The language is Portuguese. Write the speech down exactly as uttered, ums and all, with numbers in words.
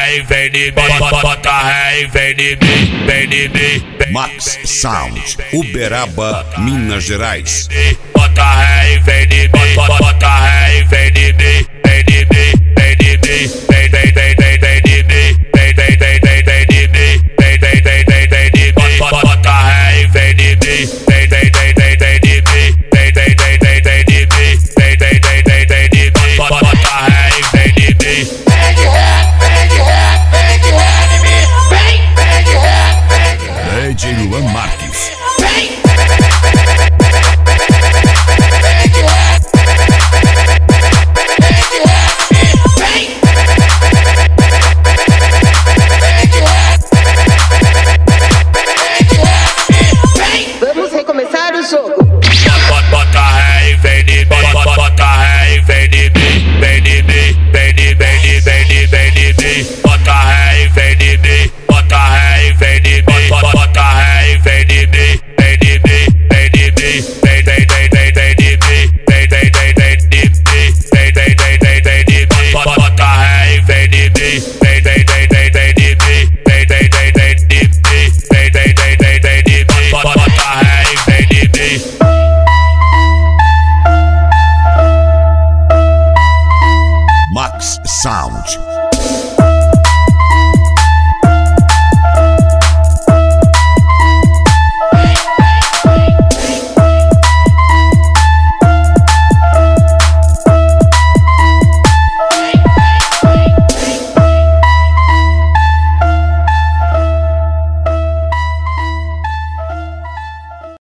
ré e vem de mim, bota ré e vem de mim, vem de mim. Max Sound, Uberaba, Minas Gerais. Bota ré e vem de mim, bota ré e vem de mim, vem de mim, vem de mim.